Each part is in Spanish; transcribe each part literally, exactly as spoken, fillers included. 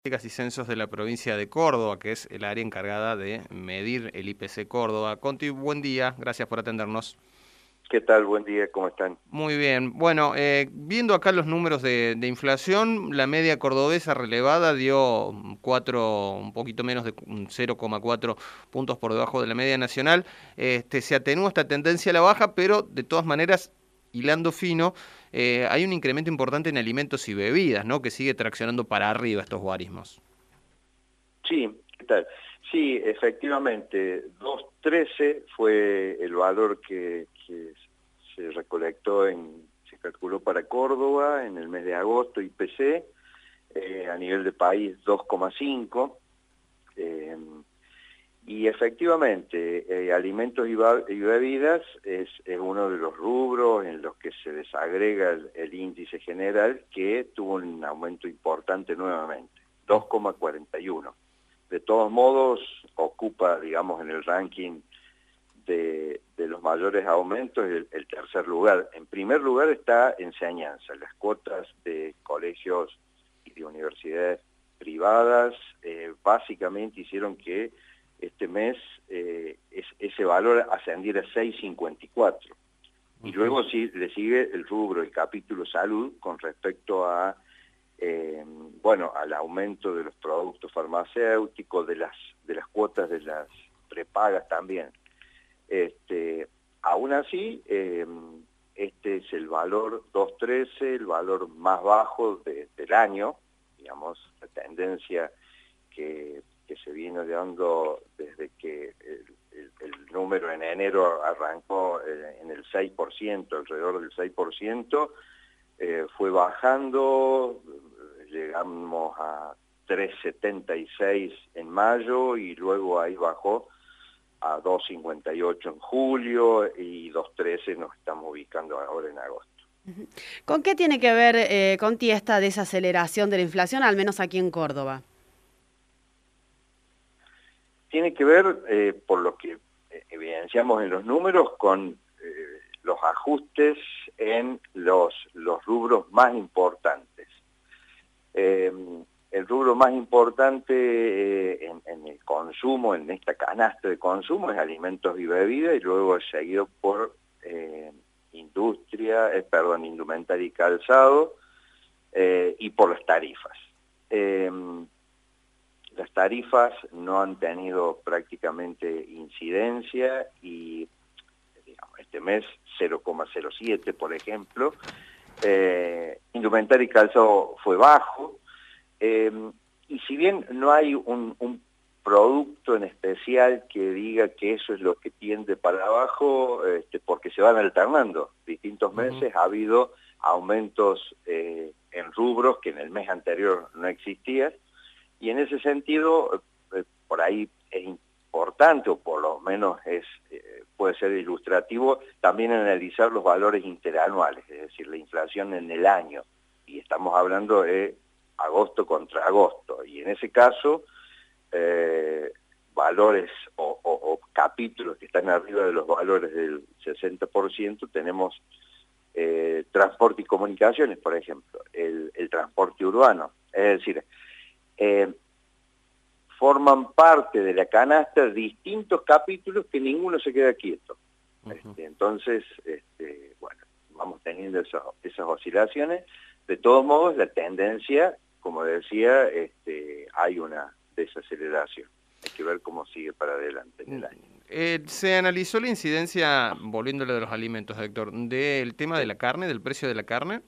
Y censos de la provincia de Córdoba, que es el área encargada de medir el I P C Córdoba. Conti, buen día, gracias por atendernos. ¿Qué tal? Buen día, ¿cómo están? Muy bien, bueno, eh, viendo acá los números de, de inflación, la media cordobesa relevada dio cuatro, un poquito menos de cero coma cuatro puntos por debajo de la media nacional. Este, se atenúa esta tendencia a la baja, pero de todas maneras, hilando fino, eh, hay un incremento importante en alimentos y bebidas, ¿no? Que sigue traccionando para arriba estos guarismos. Sí, ¿qué tal? Sí, efectivamente, dos trece fue el valor que, que se recolectó, en, se calculó para Córdoba en el mes de agosto, I P C, eh, a nivel de país dos coma cinco, eh, y efectivamente, eh, alimentos y, y bebidas es, es uno de los rubros en los que se desagrega el, el índice general, que tuvo un aumento importante nuevamente, dos coma cuarenta y uno. De todos modos, ocupa, digamos, en el ranking de, de los mayores aumentos el, el tercer lugar. En primer lugar está enseñanza. Las cuotas de colegios y de universidades privadas eh, básicamente hicieron que este mes eh, es, ese valor ascendiera a seis coma cincuenta y cuatro. Uh-huh. Y luego sí, le sigue el rubro, el capítulo salud, con respecto a Eh, bueno, al aumento de los productos farmacéuticos, de las, de las cuotas de las prepagas también. Este, aún así, eh, este es el valor dos trece, el valor más bajo de, del año, digamos, la tendencia que, que se viene dando desde que el, el, el número en enero arrancó eh, en el seis por ciento, alrededor del seis por ciento, eh, fue bajando. Llegamos a tres setenta y seis en mayo y luego ahí bajó a dos cincuenta y ocho en julio y dos trece nos estamos ubicando ahora en agosto. ¿Con qué tiene que ver, eh, Conti, esta desaceleración de la inflación, al menos aquí en Córdoba? Tiene que ver, eh, por lo que evidenciamos en los números, con eh, los ajustes en los, los rubros más importantes. Eh, el rubro más importante eh, en, en el consumo, en esta canasta de consumo, es alimentos y bebidas, y luego es seguido por eh, industria, eh, perdón, indumentaria y calzado, eh, y por las tarifas. Eh, las tarifas no han tenido prácticamente incidencia y, digamos, este mes cero coma cero siete, por ejemplo. Eh, indumentaria y calzado fue bajo, eh, y si bien no hay un, un producto en especial que diga que eso es lo que tiende para abajo, este, porque se van alternando distintos meses, uh-huh. Ha habido aumentos eh, en rubros que en el mes anterior no existían, y en ese sentido, eh, por ahí es importante, o por lo menos es eh, puede ser ilustrativo, también analizar los valores interanuales, es decir, la inflación en el año, y estamos hablando de agosto contra agosto, y en ese caso, eh, valores o, o, o capítulos que están arriba de los valores del sesenta por ciento, tenemos eh, transporte y comunicaciones, por ejemplo, el, el transporte urbano, es decir, eh, forman parte de la canasta distintos capítulos que ninguno se queda quieto. Uh-huh. Este, entonces, este, bueno, vamos teniendo esas, esas oscilaciones. De todos modos, la tendencia, como decía, este, hay una desaceleración. Hay que ver cómo sigue para adelante en el año. Eh, se analizó la incidencia, volviéndole de los alimentos, Héctor, del tema de la carne, del precio de la carne.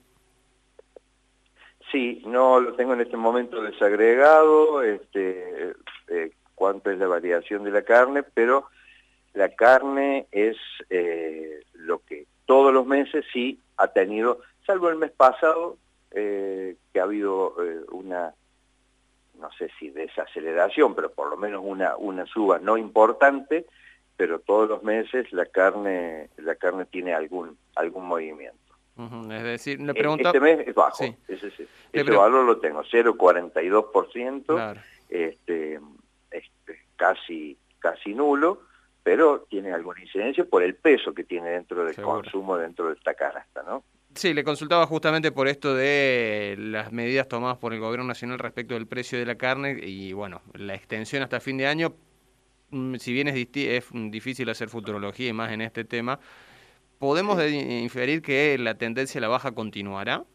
Sí, no lo tengo en este momento desagregado, este, eh, cuánto es la variación de la carne, pero la carne es eh, lo que todos los meses sí ha tenido, salvo el mes pasado, eh, que ha habido eh, una, no sé si desaceleración, pero por lo menos una, una suba no importante, pero todos los meses la carne, la carne tiene algún, algún movimiento. Uh-huh. Es decir, le pregunta... Este mes es bajo, sí. ese, ese, ese pre... valor lo tengo, cero coma cuarenta y dos por ciento, claro. este, este, casi, casi nulo, pero tiene alguna incidencia por el peso que tiene dentro del Seguro. consumo, dentro de esta canasta, ¿no? Sí, le consultaba justamente por esto de las medidas tomadas por el Gobierno Nacional respecto del precio de la carne y, bueno, la extensión hasta fin de año. Mm, Si bien es, disti- es mm, difícil hacer futurología y más en este tema, ¿podemos Sí. de- inferir que la tendencia a la baja continuará?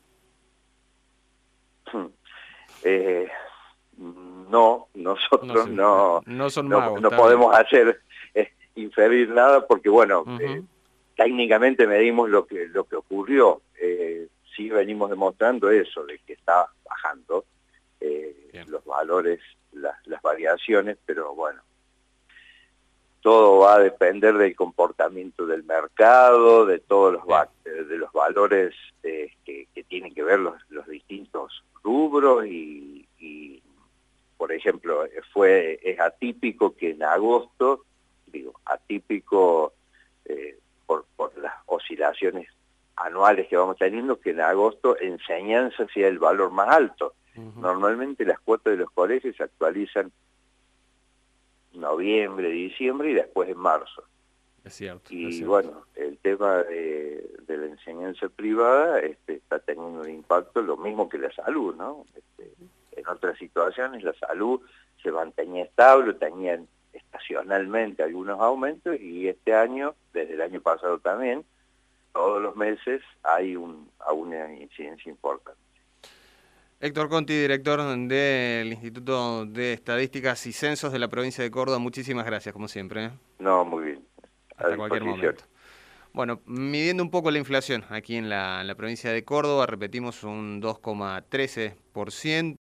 Eh, no, No nosotros sé, eh, no, no son no, magos, no está bien. podemos hacer eh, inferir nada porque, bueno, eh, Ujú, técnicamente medimos lo que, lo que ocurrió. Eh, sí venimos demostrando eso, de que está bajando eh, bien, los valores, las, las variaciones, pero bueno, todo va a depender del comportamiento del mercado, de todos los, bien, va- de los valores eh, que, que tienen que ver los, los distintos rubros y, y, por ejemplo, fue es atípico que en agosto, digo, atípico eh, por, por las oscilaciones anuales que vamos teniendo, que en agosto enseñanza sea el valor más alto. ujú. Normalmente las cuotas de los colegios se actualizan noviembre, diciembre y después en marzo. Es cierto, es Y cierto. bueno, el tema de, de la enseñanza privada este, está teniendo un impacto, lo mismo que la salud, ¿no? Este, en otras situaciones la salud se mantenía estable, tenían estacionalmente algunos aumentos y este año, desde el año pasado también, todos los meses hay un, una incidencia importante. Héctor Conti, director del Instituto de Estadísticas y Censos de la provincia de Córdoba, muchísimas gracias, como siempre, ¿eh? No, muy bien, a Hasta cualquier disposición. momento. Bueno, midiendo un poco la inflación aquí en la, en la provincia de Córdoba, repetimos un dos coma trece por ciento.